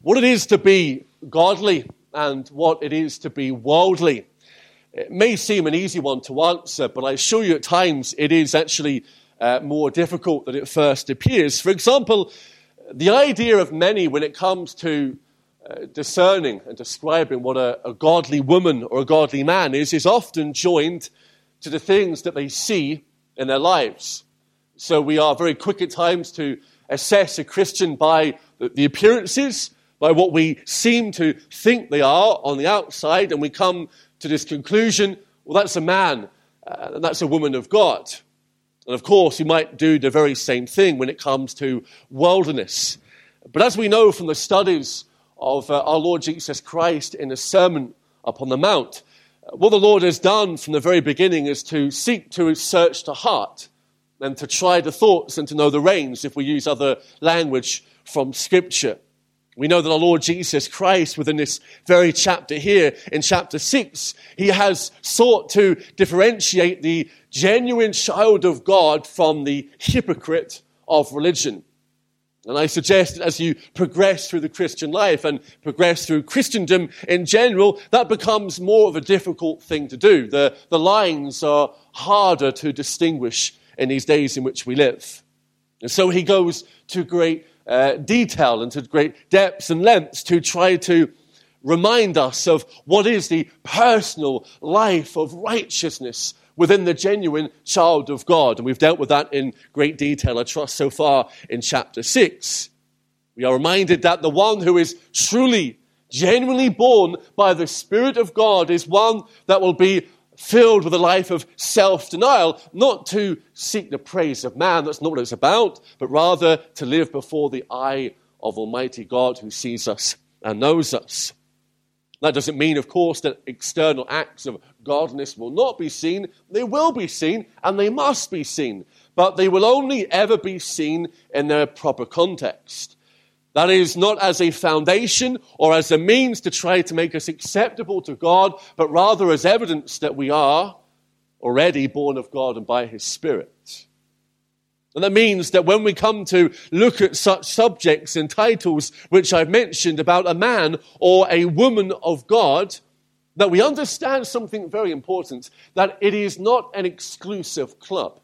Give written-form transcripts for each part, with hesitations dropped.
what it is to be godly and what it is to be worldly. It may seem an easy one to answer, but I assure you at times it is actually more difficult than it first appears. For example, the idea of many when it comes to discerning and describing what a godly woman or a godly man is often joined to the things that they see in their lives. So we are very quick at times to assess a Christian by the appearances, by what we seem to think they are on the outside, and we come to this conclusion, well, that's a man, and that's a woman of God. And of course, we might do the very same thing when it comes to worldliness. But as we know from the studies of our Lord Jesus Christ in the Sermon upon the Mount, what the Lord has done from the very beginning is to seek to search the heart and to try the thoughts and to know the reins, if we use other language from Scripture. We know that our Lord Jesus Christ, within this very chapter here, in chapter 6, he has sought to differentiate the genuine child of God from the hypocrite of religion. And I suggest that as you progress through the Christian life and progress through Christendom in general, that becomes more of a difficult thing to do. The lines are harder to distinguish in these days in which we live. And so he goes to great detail and to great depths and lengths to try to remind us of what is the personal life of righteousness within the genuine child of God. And we've dealt with that in great detail, I trust, so far in chapter 6. We are reminded that the one who is truly, genuinely born by the Spirit of God is one that will be filled with a life of self-denial, not to seek the praise of man, that's not what it's about, but rather to live before the eye of Almighty God who sees us and knows us. That doesn't mean, of course, that external acts of godliness will not be seen. They will be seen, and they must be seen, but they will only ever be seen in their proper context. That is, not as a foundation or as a means to try to make us acceptable to God, but rather as evidence that we are already born of God and by His Spirit. And that means that when we come to look at such subjects and titles which I've mentioned about a man or a woman of God, that we understand something very important, that it is not an exclusive club.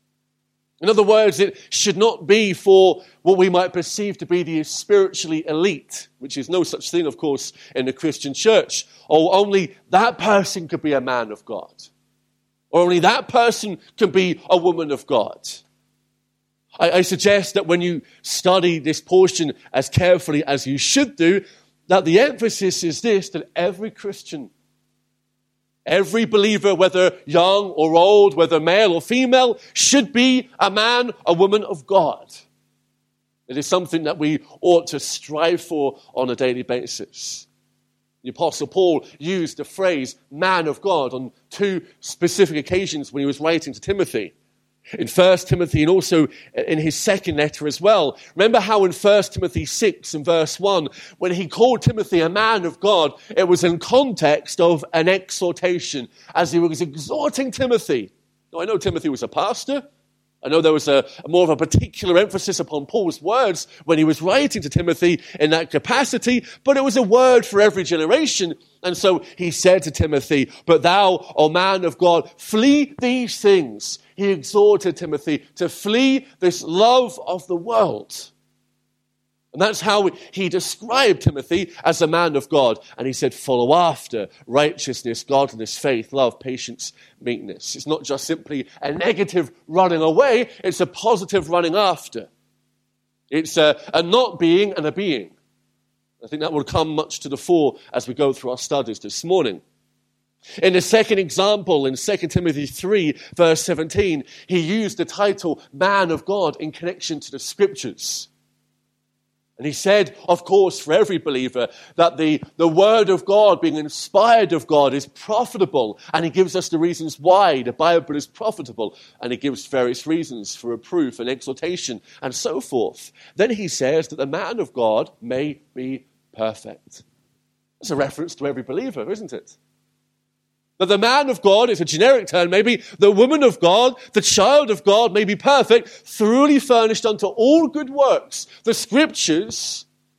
In other words, it should not be for what we might perceive to be the spiritually elite, which is no such thing, of course, in the Christian church. Or only that person could be a man of God. Or only that person can be a woman of God. I suggest that when you study this portion as carefully as you should do, that the emphasis is this, that every Christian, every believer, whether young or old, whether male or female, should be a man, a woman of God. It is something that we ought to strive for on a daily basis. The Apostle Paul used the phrase man of God on two specific occasions when he was writing to Timothy. In 1 Timothy and also in his second letter as well. Remember how in 1 Timothy 6 and verse 1, when he called Timothy a man of God, it was in context of an exhortation as he was exhorting Timothy. Now, I know Timothy was a pastor. I know there was a more of a particular emphasis upon Paul's words when he was writing to Timothy in that capacity, but it was a word for every generation. And so he said to Timothy, "But thou, O man of God, flee these things." He exhorted Timothy to flee this love of the world. And that's how he described Timothy as a man of God. And he said, follow after righteousness, godliness, faith, love, patience, meekness. It's not just simply a negative running away, it's a positive running after. It's a not being and a being. I think that will come much to the fore as we go through our studies this morning. In the second example, in 2 Timothy 3, verse 17, he used the title man of God in connection to the Scriptures. And he said, of course, for every believer, that the Word of God, being inspired of God, is profitable. And he gives us the reasons why the Bible is profitable. And he gives various reasons for reproof and exhortation and so forth. Then he says that the man of God may be perfect. That's a reference to every believer, isn't it? That the man of God is a generic term, maybe the woman of God, the child of God may be perfect, thoroughly furnished unto all good works. The Scriptures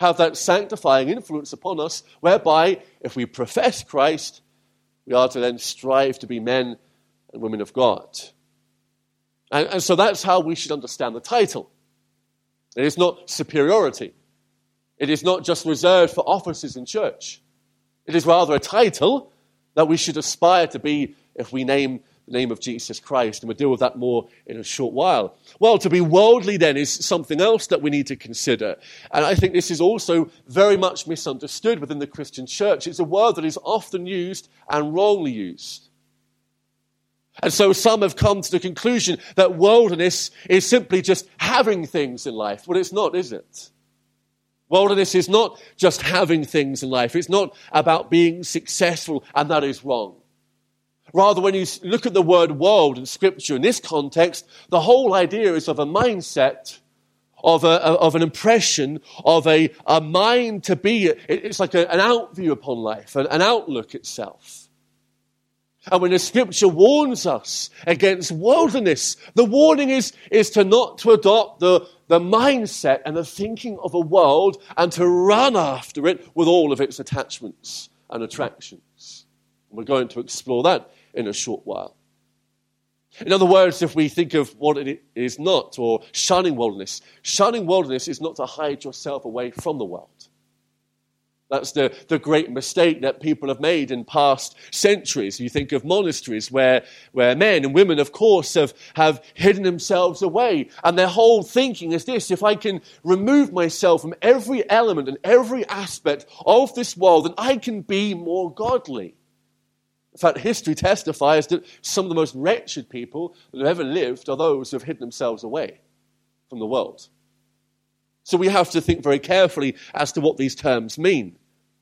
have that sanctifying influence upon us, whereby if we profess Christ, we are to then strive to be men and women of God. And so that's how we should understand the title. It is not superiority. It is not just reserved for offices in church. It is rather a title that we should aspire to be if we name the name of Jesus Christ. And we'll deal with that more in a short while. Well, to be worldly then is something else that we need to consider. And I think this is also very much misunderstood within the Christian church. It's a word that is often used and wrongly used. And so some have come to the conclusion that worldliness is simply just having things in life. Well, it's not, is it? Worldliness is not just having things in life. It's not about being successful, and that is wrong. Rather, when you look at the word world in Scripture in this context, the whole idea is of a mindset, of an impression, of a mind to be. It's like an outview upon life, an outlook itself. And when the Scripture warns us against worldliness, the warning is to not to adopt the mindset and the thinking of a world and to run after it with all of its attachments and attractions. And we're going to explore that in a short while. In other words, if we think of what it is not, or shunning worldliness is not to hide yourself away from the world. That's the great mistake that people have made in past centuries. You think of monasteries where men and women, of course, have hidden themselves away. And their whole thinking is this: if I can remove myself from every element and every aspect of this world, then I can be more godly. In fact, history testifies that some of the most wretched people that have ever lived are those who have hidden themselves away from the world. So we have to think very carefully as to what these terms mean.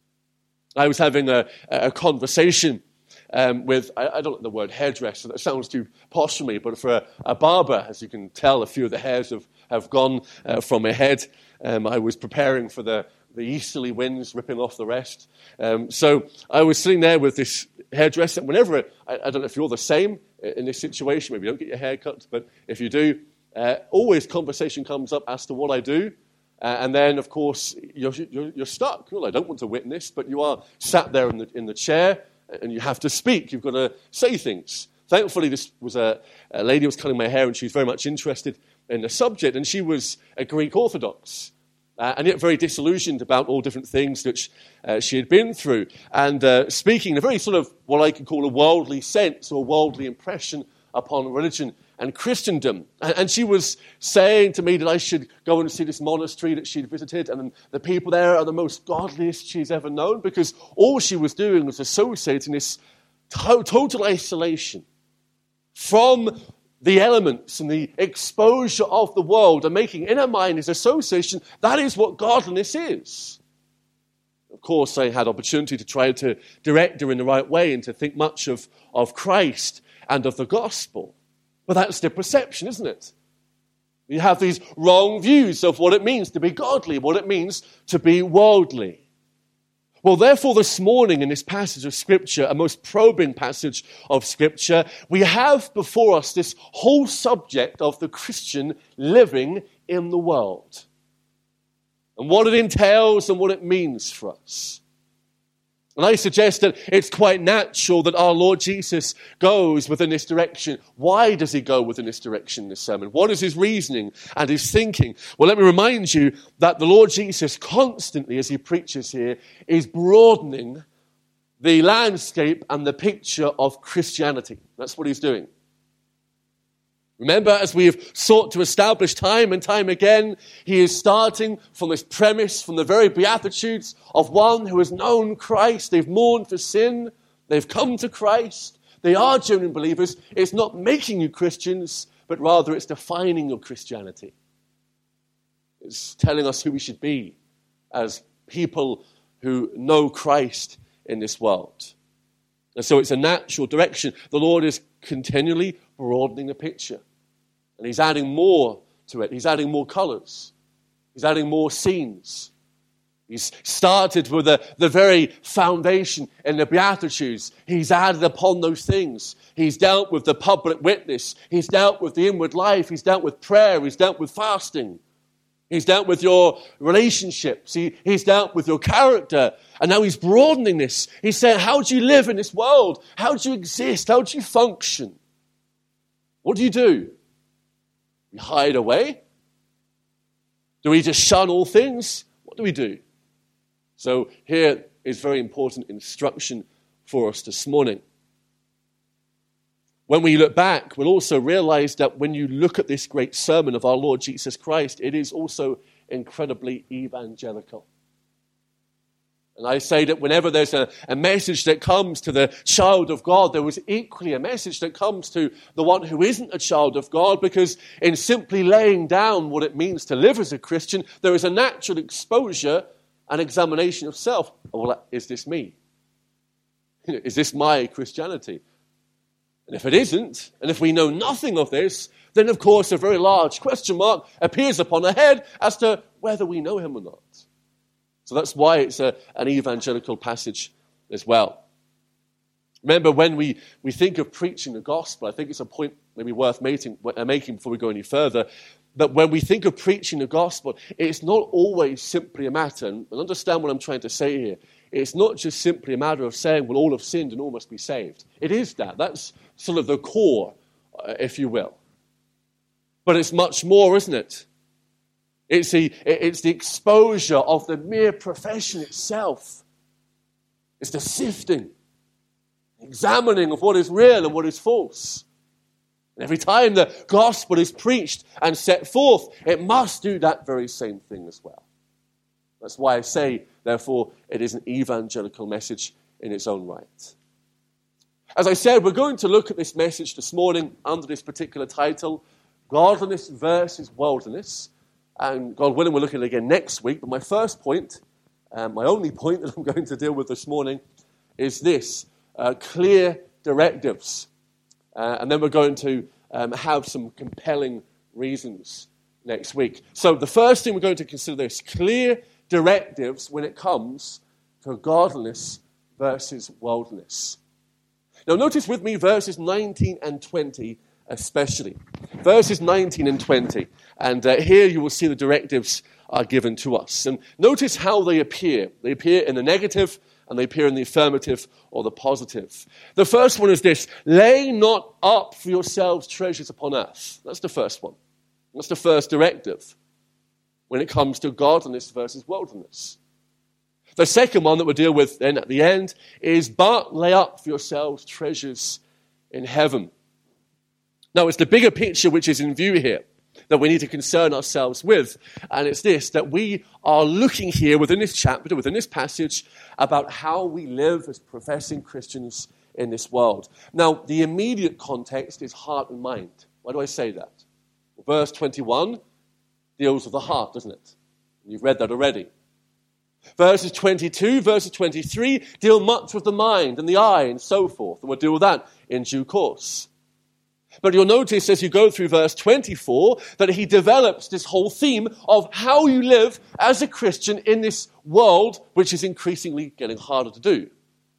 I was having a conversation with, I don't like the word hairdresser, that sounds too posh for me, but for a barber, as you can tell, a few of the hairs have gone from my head. I was preparing for the easterly winds ripping off the rest. So I was sitting there with this hairdresser. Whenever, I don't know if you're the same in this situation, maybe you don't get your hair cut, but if you do, always conversation comes up as to what I do. And then, of course, you're stuck. Well, I don't want to witness, but you are sat there in the chair, and you have to speak. You've got to say things. Thankfully, this was a lady who was cutting my hair, and she was very much interested in the subject, and she was a Greek Orthodox. And yet very disillusioned about all different things which she had been through. And speaking in a very sort of what I could call a worldly sense or worldly impression upon religion and Christendom. And she was saying to me that I should go and see this monastery that she'd visited, and the people there are the most godliest she's ever known, because all she was doing was associating this total isolation from the elements and the exposure of the world, and making in her mind this association, that is what godliness is. Of course, I had opportunity to try to direct her in the right way and to think much of Christ and of the gospel. But that's the perception, isn't it? You have these wrong views of what it means to be godly, what it means to be worldly. Well, therefore, this morning in this passage of Scripture, a most probing passage of Scripture, we have before us this whole subject of the Christian living in the world, and what it entails and what it means for us. And I suggest that it's quite natural that our Lord Jesus goes within this direction. Why does he go within this direction in this sermon? What is his reasoning and his thinking? Well, let me remind you that the Lord Jesus constantly, as he preaches here, is broadening the landscape and the picture of Christianity. That's what he's doing. Remember, as we have sought to establish time and time again, he is starting from this premise, from the very Beatitudes of one who has known Christ. They've mourned for sin. They've come to Christ. They are genuine believers. It's not making you Christians, but rather it's defining your Christianity. It's telling us who we should be as people who know Christ in this world. And so it's a natural direction. The Lord is continually broadening the picture. And he's adding more to it. He's adding more colors. He's adding more scenes. He's started with the very foundation in the Beatitudes. He's added upon those things. He's dealt with the public witness. He's dealt with the inward life. He's dealt with prayer. He's dealt with fasting. He's dealt with your relationships. He's dealt with your character. And now he's broadening this. He's saying, how do you live in this world? How do you exist? How do you function? What do you do? We hide away? Do we just shun all things? What do we do? So here is very important instruction for us this morning. When we look back, we'll also realize that when you look at this great sermon of our Lord Jesus Christ, it is also incredibly evangelical. And I say that whenever there's a message that comes to the child of God, there was equally a message that comes to the one who isn't a child of God, because in simply laying down what it means to live as a Christian, there is a natural exposure and examination of self. Well, is this me? Is this my Christianity? And if it isn't, and if we know nothing of this, then of course a very large question mark appears upon our head as to whether we know him or not. So that's why it's an evangelical passage as well. Remember, when we think of preaching the gospel, I think it's a point maybe worth making before we go any further, that when we think of preaching the gospel, it's not always simply a matter, and understand what I'm trying to say here, it's not just simply a matter of saying, well, all have sinned and all must be saved. It is that. That's sort of the core, if you will. But it's much more, isn't it? It's the exposure of the mere profession itself. It's the sifting, examining of what is real and what is false. And every time the gospel is preached and set forth, it must do that very same thing as well. That's why I say, therefore, it is an evangelical message in its own right. As I said, we're going to look at this message this morning under this particular title, Godliness versus Worldliness. And God willing, we'll look at it again next week. But my first point, my only point that I'm going to deal with this morning, is this, clear directives. And then we're going to have some compelling reasons next week. So the first thing we're going to consider is clear directives when it comes to godliness versus worldliness. Now notice with me verses 19 and 20 especially. Verses 19 and 20. And here you will see the directives are given to us. And notice how they appear. They appear in the negative and they appear in the affirmative or the positive. The first one is this: lay not up for yourselves treasures upon earth. That's the first one. That's the first directive when it comes to godliness versus worldliness. The second one that we'll deal with then at the end is, but lay up for yourselves treasures in heaven. Now, it's the bigger picture which is in view here that we need to concern ourselves with. And it's this, that we are looking here within this chapter, within this passage, about how we live as professing Christians in this world. Now, the immediate context is heart and mind. Why do I say that? Well, verse 21 deals with the heart, doesn't it? You've read that already. Verses 22, verses 23 deal much with the mind and the eye and so forth. And we'll deal with that in due course. But you'll notice as you go through verse 24 that he develops this whole theme of how you live as a Christian in this world, which is increasingly getting harder to do.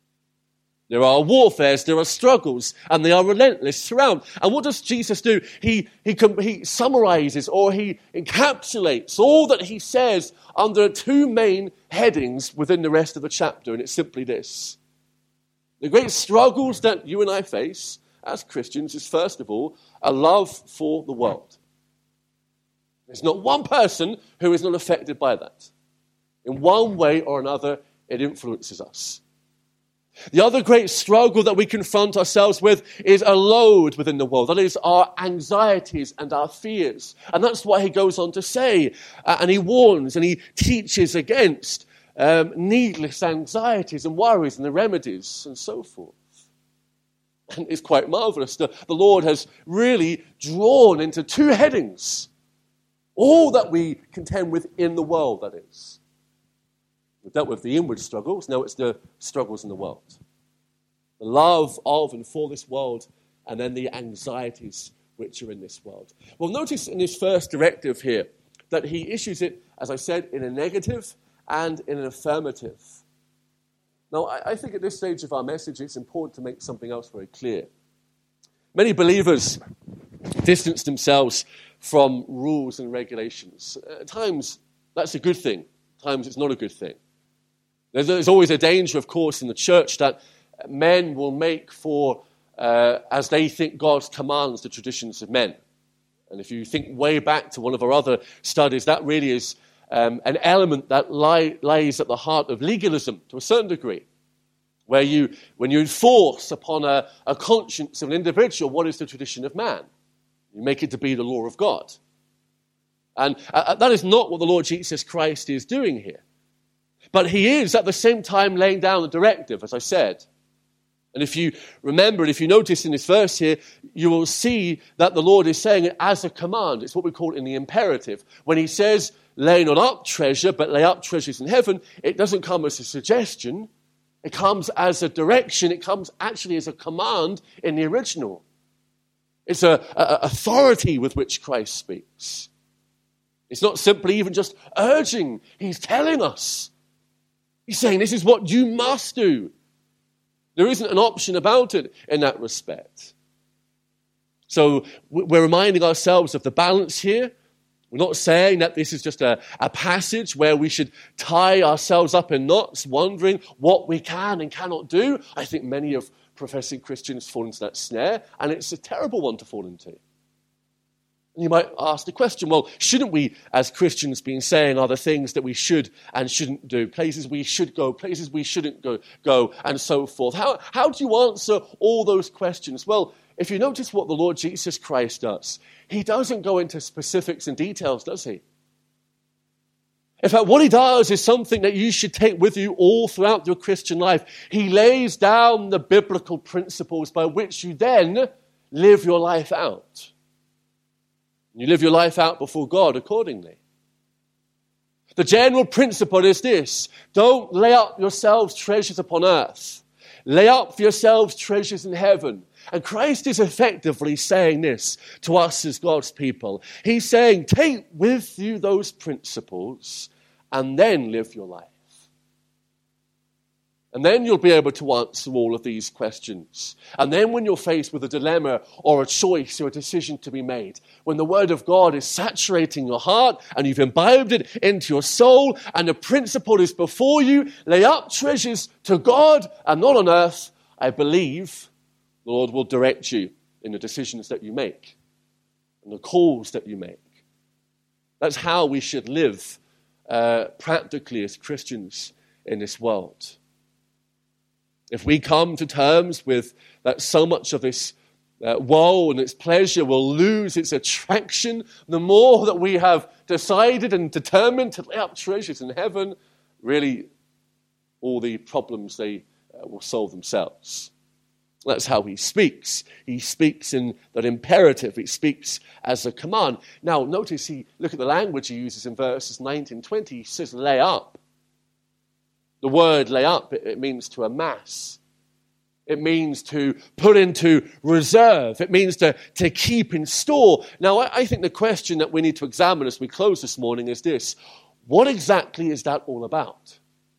There are warfares, there are struggles, and they are relentless throughout. And what does Jesus do? He summarizes or he encapsulates all that he says under two main headings within the rest of the chapter, and it's simply this. The great struggles that you and I face as Christians is, first of all, a love for the world. There's not one person who is not affected by that. In one way or another, it influences us. The other great struggle that we confront ourselves with is a load within the world. That is our anxieties and our fears. And that's why he goes on to say, and he warns and he teaches against needless anxieties and worries and the remedies and so forth. And it's quite marvelous. The Lord has really drawn into two headings all that we contend with in the world, that is. We've dealt with the inward struggles, now it's the struggles in the world. The love of and for this world, and then the anxieties which are in this world. Well, notice in his first directive here that he issues it, as I said, in a negative and in an affirmative. Now, I think at this stage of our message, it's important to make something else very clear. Many believers distance themselves from rules and regulations. At times, that's a good thing. At times, it's not a good thing. There's always a danger, of course, in the church that men will make for, as they think God's commands, the traditions of men. And if you think way back to one of our other studies, that really is an element that lies at the heart of legalism to a certain degree, where when you enforce upon a conscience of an individual what is the tradition of man, you make it to be the law of God. And that is not what the Lord Jesus Christ is doing here. But he is at the same time laying down a directive, as I said. And if you remember, if you notice in this verse here, you will see that the Lord is saying it as a command. It's what we call it in the imperative. When he says, lay not up treasure, but lay up treasures in heaven, it doesn't come as a suggestion. It comes as a direction. It comes actually as a command in the original. It's an authority with which Christ speaks. It's not simply even just urging. He's telling us. He's saying this is what you must do. There isn't an option about it in that respect. So we're reminding ourselves of the balance here. We're not saying that this is just a passage where we should tie ourselves up in knots, wondering what we can and cannot do. I think many of professing Christians fall into that snare, and it's a terrible one to fall into. And you might ask the question, well, shouldn't we, as Christians, be saying are the things that we should and shouldn't do, places we should go, places we shouldn't go, and so forth? How do you answer all those questions? Well, if you notice what the Lord Jesus Christ does, he doesn't go into specifics and details, does he? In fact, what he does is something that you should take with you all throughout your Christian life. He lays down the biblical principles by which you then live your life out. You live your life out before God accordingly. The general principle is this: don't lay up yourselves treasures upon earth. Lay up for yourselves treasures in heaven. And Christ is effectively saying this to us as God's people. He's saying, take with you those principles and then live your life. And then you'll be able to answer all of these questions. And then when you're faced with a dilemma or a choice or a decision to be made, when the Word of God is saturating your heart and you've imbibed it into your soul and the principle is before you, lay up treasures to God and not on earth, I believe the Lord will direct you in the decisions that you make and the calls that you make. That's how we should live practically as Christians in this world. If we come to terms with that so much of this woe and its pleasure will lose its attraction, the more that we have decided and determined to lay up treasures in heaven, really all the problems, they will solve themselves. That's how he speaks. He speaks in that imperative. He speaks as a command. Now, notice look at the language he uses in verses 19 and 20. He says, lay up. The word lay up, it means to amass. It means to put into reserve. It means to keep in store. Now, I think the question that we need to examine as we close this morning is this: what exactly is that all about?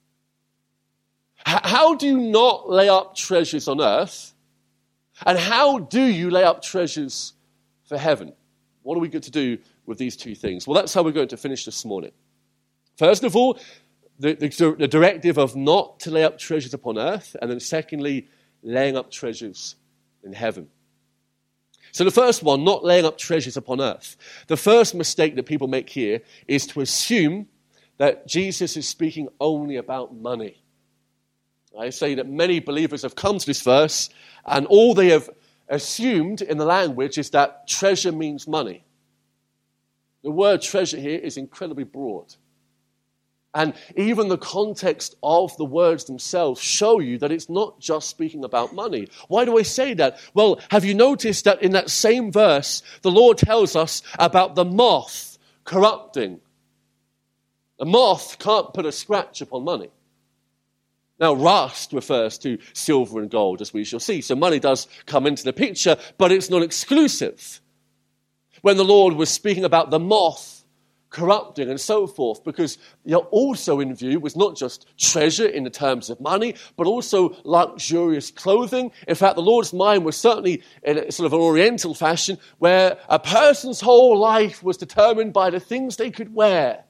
How do you not lay up treasures on earth? And how do you lay up treasures for heaven? What are we going to do with these two things? Well, that's how we're going to finish this morning. First of all, the directive of not to lay up treasures upon earth, and then secondly, laying up treasures in heaven. So the first one, not laying up treasures upon earth. The first mistake that people make here is to assume that Jesus is speaking only about money. I say that many believers have come to this verse, and all they have assumed in the language is that treasure means money. The word treasure here is incredibly broad. And even the context of the words themselves show you that it's not just speaking about money. Why do I say that? Well, have you noticed that in that same verse, the Lord tells us about the moth corrupting? The moth can't put a scratch upon money. Now, rust refers to silver and gold, as we shall see. So money does come into the picture, but it's not exclusive. When the Lord was speaking about the moth corrupting and so forth, because also in view was not just treasure in the terms of money, but also luxurious clothing. In fact, the Lord's mind was certainly in a sort of an oriental fashion, where a person's whole life was determined by the things they could wear.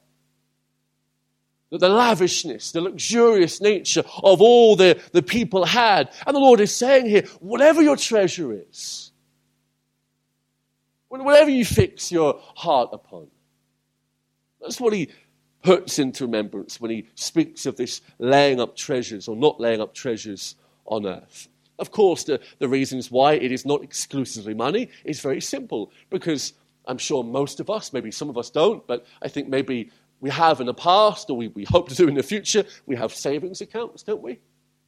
The lavishness, the luxurious nature of all the people had. And the Lord is saying here, whatever your treasure is, whatever you fix your heart upon, that's what he puts into remembrance when he speaks of this laying up treasures or not laying up treasures on earth. Of course, the reasons why it is not exclusively money is very simple, because I'm sure most of us, maybe some of us don't, but I think maybe we have in the past, or we hope to do in the future, we have savings accounts, don't we?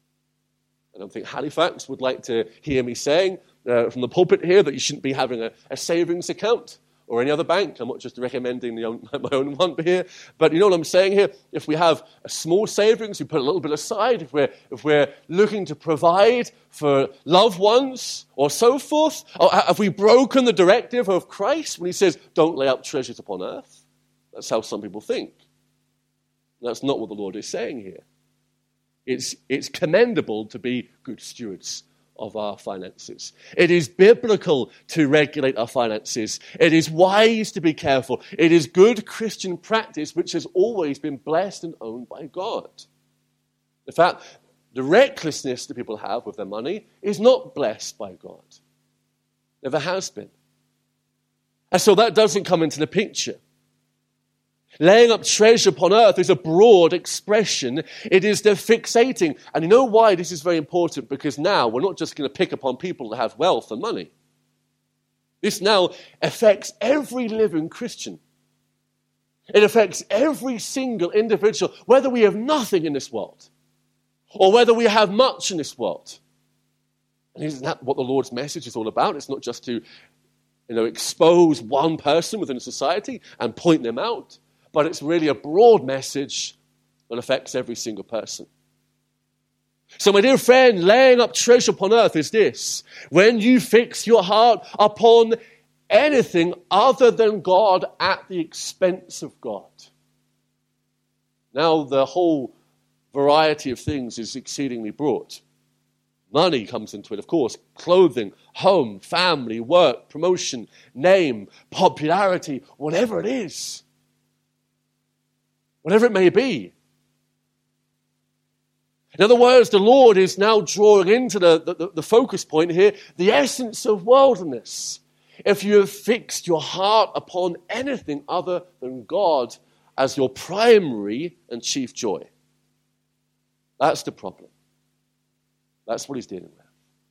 I don't think Halifax would like to hear me saying from the pulpit here that you shouldn't be having a savings account or any other bank. I'm not just recommending my own one here. But you know what I'm saying here? If we have a small savings, we put a little bit aside. If we're looking to provide for loved ones or so forth, or have we broken the directive of Christ when he says, don't lay up treasures upon earth? That's how some people think. That's not what the Lord is saying here. It's commendable to be good stewards of our finances. It is biblical to regulate our finances. It is wise to be careful. It is good Christian practice which has always been blessed and owned by God. In fact, the recklessness that people have with their money is not blessed by God. Never has been. And so that doesn't come into the picture. Laying up treasure upon earth is a broad expression. It is the fixating. And you know why this is very important? Because now we're not just going to pick upon people that have wealth and money. This now affects every living Christian. It affects every single individual, whether we have nothing in this world or whether we have much in this world. And isn't that what the Lord's message is all about? It's not just to expose one person within a society and point them out, but it's really a broad message that affects every single person. So my dear friend, laying up treasure upon earth is this: when you fix your heart upon anything other than God at the expense of God. Now the whole variety of things is exceedingly broad. Money comes into it, of course. Clothing, home, family, work, promotion, name, popularity, whatever it is. Whatever it may be. In other words, the Lord is now drawing into the focus point here, the essence of worldliness. If you have fixed your heart upon anything other than God as your primary and chief joy. That's the problem. That's what he's dealing with.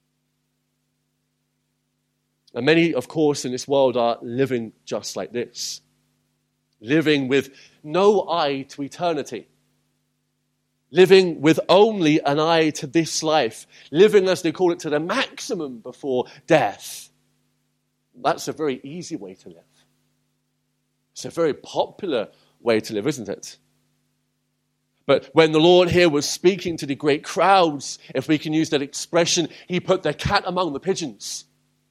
And many, of course, in this world are living just like this. Living with no eye to eternity. Living with only an eye to this life. Living, as they call it, to the maximum before death. That's a very easy way to live. It's a very popular way to live, isn't it? But when the Lord here was speaking to the great crowds, if we can use that expression, he put the cat among the pigeons.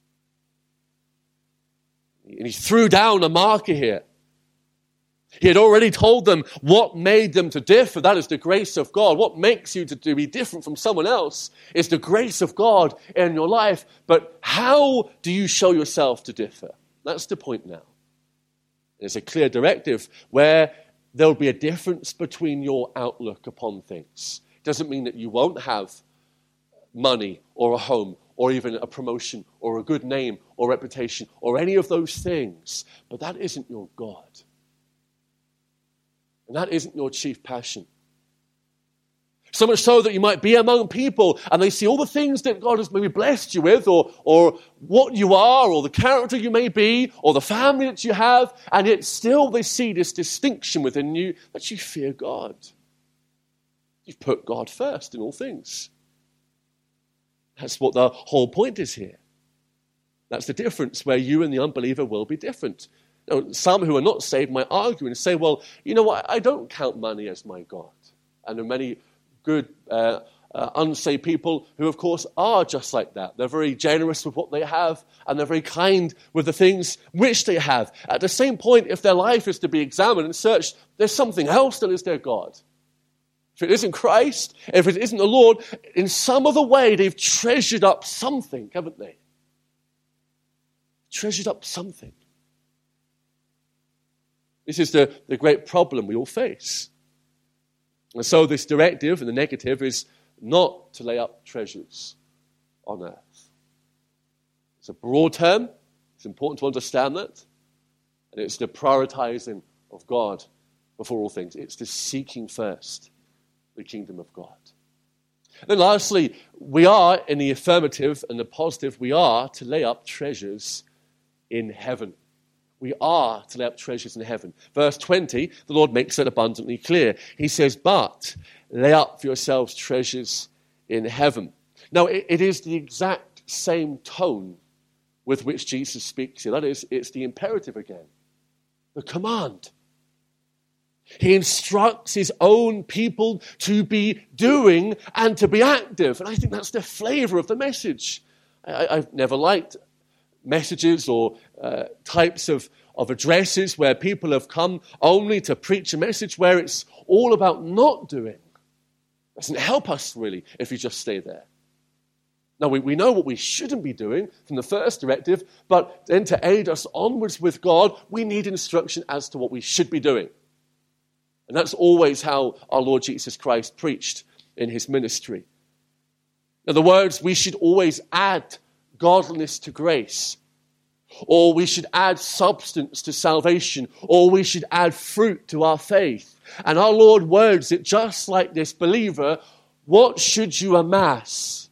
And he threw down a marker here. He had already told them what made them to differ. That is the grace of God. What makes you to be different from someone else is the grace of God in your life. But how do you show yourself to differ? That's the point now. There's a clear directive where there will be a difference between your outlook upon things. It doesn't mean that you won't have money or a home or even a promotion or a good name or reputation or any of those things. But that isn't your God. And that isn't your chief passion. So much so that you might be among people and they see all the things that God has maybe blessed you with or what you are or the character you may be or the family that you have, and yet still they see this distinction within you that you fear God. You've put God first in all things. That's what the whole point is here. That's the difference where you and the unbeliever will be different. Some who are not saved might argue and say, well, you know what, I don't count money as my God. And there are many good unsaved people who, of course, are just like that. They're very generous with what they have, and they're very kind with the things which they have. At the same point, if their life is to be examined and searched, there's something else that is their God. If it isn't Christ, if it isn't the Lord, in some other way they've treasured up something, haven't they? Treasured up something. This is the great problem we all face. And so this directive, and the negative, is not to lay up treasures on earth. It's a broad term. It's important to understand that. And it's the prioritizing of God before all things. It's the seeking first the kingdom of God. And then lastly, we are, in the affirmative and the positive, we are to lay up treasures in heaven. We are to lay up treasures in heaven. Verse 20, the Lord makes it abundantly clear. He says, but lay up for yourselves treasures in heaven. Now, it is the exact same tone with which Jesus speaks here. That is, it's the imperative again, the command. He instructs his own people to be doing and to be active. And I think that's the flavor of the message. I've never liked messages or types of addresses where people have come only to preach a message where it's all about not doing. It doesn't help us really if you just stay there. Now, we know what we shouldn't be doing from the first directive, but then to aid us onwards with God, we need instruction as to what we should be doing. And that's always how our Lord Jesus Christ preached in his ministry. In other words, we should always add godliness to grace, or we should add substance to salvation, or we should add fruit to our faith. And our Lord words it just like this: believer, what should you amass?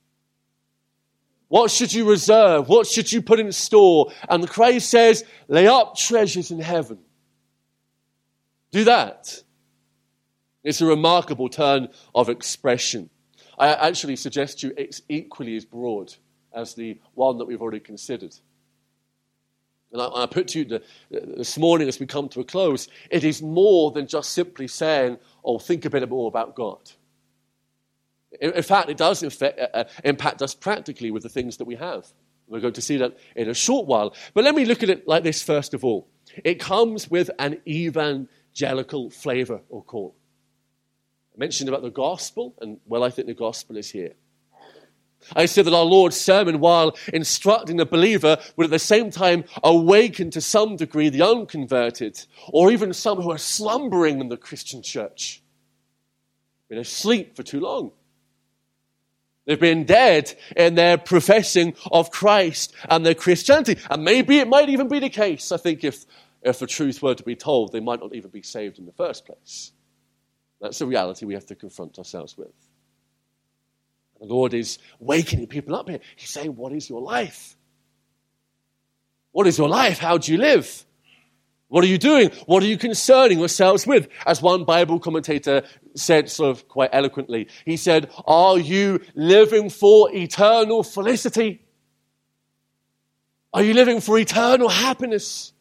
What should you reserve? What should you put in store? And Christ says, lay up treasures in heaven. Do that. It's a remarkable turn of expression. I actually suggest to you it's equally as broad as the one that we've already considered. And I put to you this morning as we come to a close, it is more than just simply saying, oh, think a bit more about God. In fact, it does impact us practically with the things that we have. We're going to see that in a short while. But let me look at it like this first of all. It comes with an evangelical flavor or call. I mentioned about the gospel, and well, I think the gospel is here. I said that our Lord's sermon, while instructing the believer, would at the same time awaken to some degree the unconverted, or even some who are slumbering in the Christian church. Been asleep for too long. They've been dead in their professing of Christ and their Christianity. And maybe it might even be the case, I think, if the truth were to be told, they might not even be saved in the first place. That's a reality we have to confront ourselves with. The Lord is wakening people up here. He's saying, what is your life? What is your life? How do you live? What are you doing? What are you concerning yourselves with? As one Bible commentator said sort of quite eloquently, he said, are you living for eternal felicity? Are you living for eternal happiness?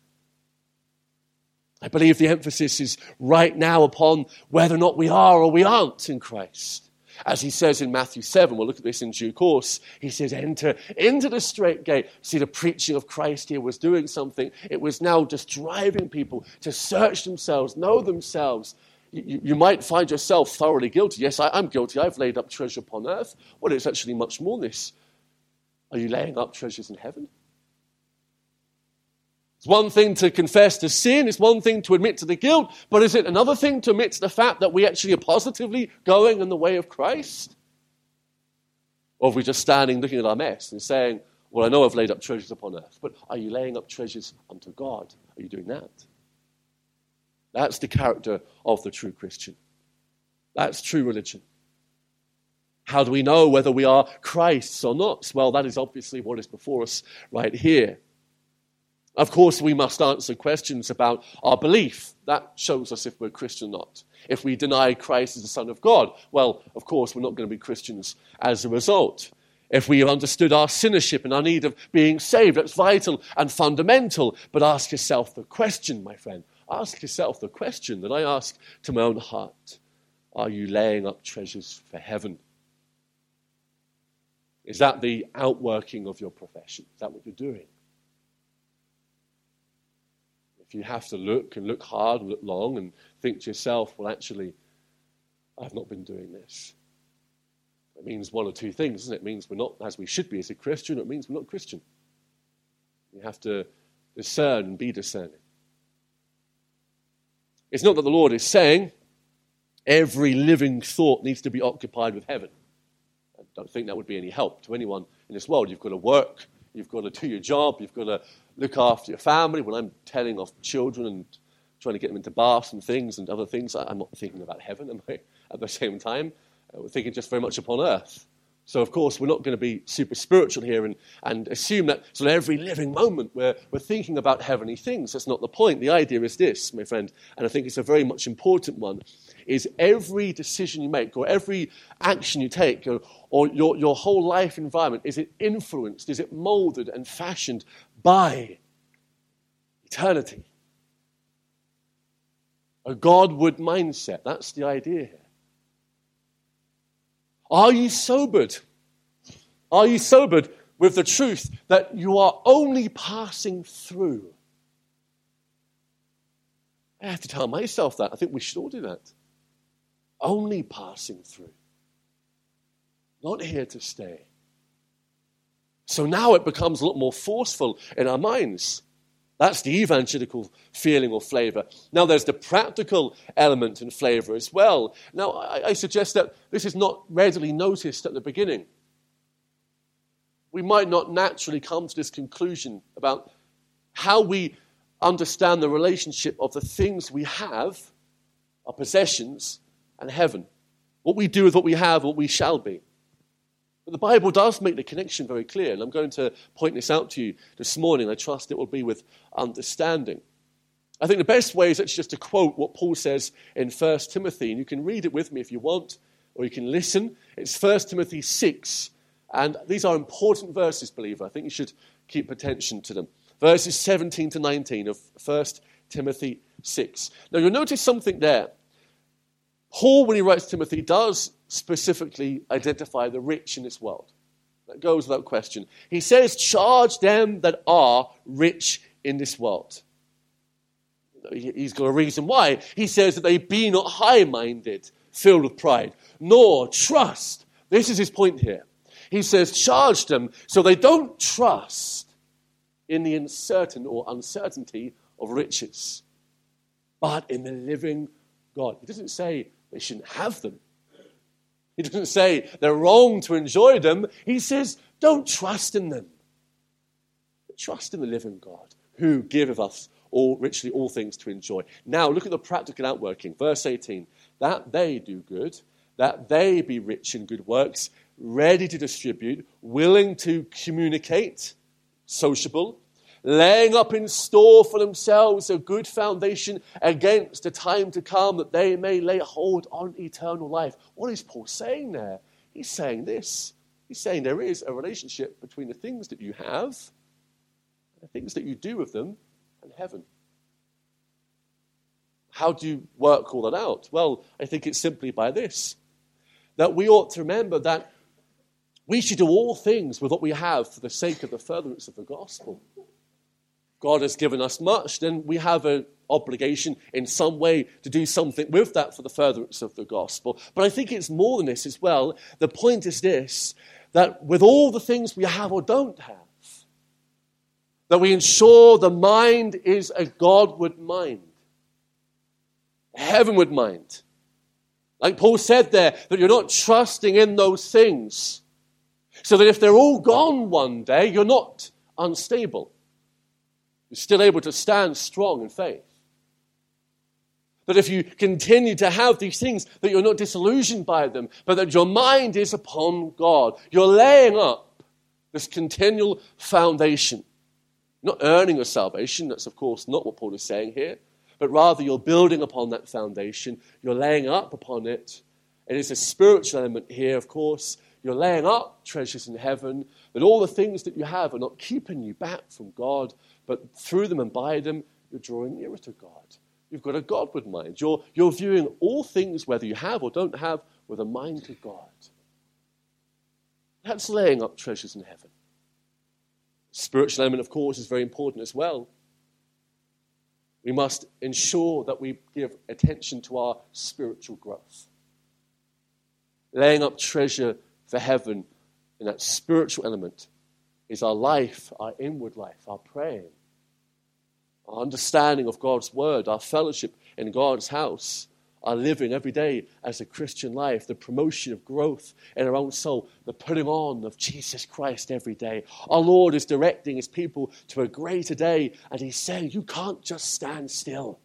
I believe the emphasis is right now upon whether or not we are or we aren't in Christ. As he says in Matthew 7, we'll look at this in due course, he says, enter into the straight gate. See, the preaching of Christ here was doing something. It was now just driving people to search themselves, know themselves. You might find yourself thoroughly guilty. Yes, I'm guilty. I've laid up treasure upon earth. Well, it's actually much more than this. Are you laying up treasures in heaven? It's one thing to confess to sin, it's one thing to admit to the guilt, but is it another thing to admit to the fact that we actually are positively going in the way of Christ? Or are we just standing looking at our mess and saying, well, I know I've laid up treasures upon earth, but are you laying up treasures unto God? Are you doing that? That's the character of the true Christian. That's true religion. How do we know whether we are Christ's or not? Well, that is obviously what is before us right here. Of course, we must answer questions about our belief. That shows us if we're Christian or not. If we deny Christ as the Son of God, well, of course, we're not going to be Christians as a result. If we have understood our sinnership and our need of being saved, that's vital and fundamental. But ask yourself the question, my friend. Ask yourself the question that I ask to my own heart. Are you laying up treasures for heaven Is that the outworking of your profession? Is that what you're doing? If you have to look and look hard and look long and think to yourself, well, actually, I've not been doing this. It means one or two things, doesn't it? It means we're not as we should be as a Christian. It means we're not Christian. You have to discern and be discerning. It's not that the Lord is saying every living thought needs to be occupied with heaven. I don't think that would be any help to anyone in this world. You've got to work. You've got to do your job. You've got to look after your family. When I'm telling off children and trying to get them into baths and things and other things, I'm not thinking about heaven, am I? At the same time, we're thinking just very much upon earth. So, of course, we're not going to be super spiritual here and assume that sort of every living moment we're thinking about heavenly things. That's not the point. The idea is this, my friend, and I think it's a very much important one, is every decision you make or every action you take or your whole life environment, is it influenced, is it molded and fashioned by eternity? A Godward mindset. That's the idea here. Are you sobered? Are you sobered with the truth that you are only passing through? I have to tell myself that. I think we should all do that. Only passing through. Not here to stay. So now it becomes a lot more forceful in our minds. That's the evangelical feeling or flavor. Now there's the practical element and flavor as well. Now I suggest that this is not readily noticed at the beginning. We might not naturally come to this conclusion about how we understand the relationship of the things we have, our possessions, and heaven. What we do with what we have, what we shall be. But the Bible does make the connection very clear, and I'm going to point this out to you this morning. I trust it will be with understanding. I think the best way is actually just to quote what Paul says in 1 Timothy, and you can read it with me if you want, or you can listen. It's 1 Timothy 6, and these are important verses, believer. I think you should keep attention to them. Verses 17 to 19 of 1 Timothy 6. Now you'll notice something there. Paul, when he writes Timothy, does specifically identify the rich in this world. That goes without question. He says, charge them that are rich in this world. He's got a reason why. He says that they be not high-minded, filled with pride, nor trust. This is his point here. He says, charge them so they don't trust in the uncertain or uncertainty of riches, but in the living God. He doesn't say they shouldn't have them. He doesn't say they're wrong to enjoy them. He says, don't trust in them. But trust in the living God who giveth us richly all things to enjoy. Now, look at the practical outworking. Verse 18, that they do good, that they be rich in good works, ready to distribute, willing to communicate, sociable, laying up in store for themselves a good foundation against the time to come, that they may lay hold on eternal life. What is Paul saying there? He's saying this. He's saying there is a relationship between the things that you have and the things that you do with them and heaven. How do you work all that out? Well, I think it's simply by this, that we ought to remember that we should do all things with what we have for the sake of the furtherance of the gospel. God has given us much, then we have an obligation in some way to do something with that for the furtherance of the gospel. But I think it's more than this as well. The point is this, that with all the things we have or don't have, that we ensure the mind is a Godward mind, a heavenward mind. Like Paul said there, that you're not trusting in those things, so that if they're all gone one day, you're not unstable. You're still able to stand strong in faith. That if you continue to have these things, that you're not disillusioned by them, but that your mind is upon God. You're laying up this continual foundation. Not earning your salvation, that's of course not what Paul is saying here, but rather you're building upon that foundation. You're laying up upon it. It is a spiritual element here, of course. You're laying up treasures in heaven, but all the things that you have are not keeping you back from God, but through them and by them, you're drawing nearer to God. You've got a Godward mind. You're viewing all things, whether you have or don't have, with a mind to God. That's laying up treasures in heaven. Spiritual element, of course, is very important as well. We must ensure that we give attention to our spiritual growth. Laying up treasure for heaven in that spiritual element is our life, our inward life, our praying, our understanding of God's word, our fellowship in God's house, our living every day as a Christian life, the promotion of growth in our own soul, the putting on of Jesus Christ every day. Our Lord is directing his people to a greater day, and he's saying, you can't just stand still.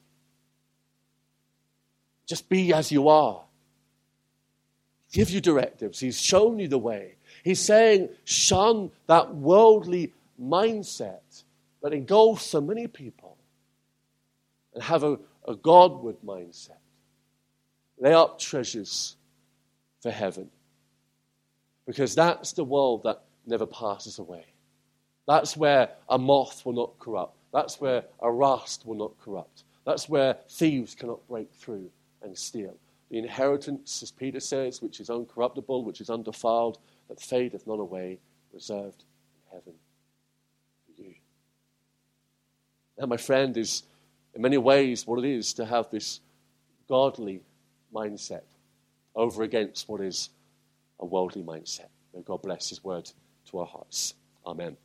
Just be as you are. He gives you directives. He's shown you the way. He's saying, shun that worldly mindset that engulfs so many people and have a Godward mindset. Lay up treasures for heaven. Because that's the world that never passes away. That's where a moth will not corrupt. That's where a rust will not corrupt. That's where thieves cannot break through and steal. The inheritance, as Peter says, which is uncorruptible, which is undefiled, that fadeth not away, reserved in heaven for you. Now, my friend, is in many ways what it is to have this godly mindset over against what is a worldly mindset. May God bless his word to our hearts. Amen.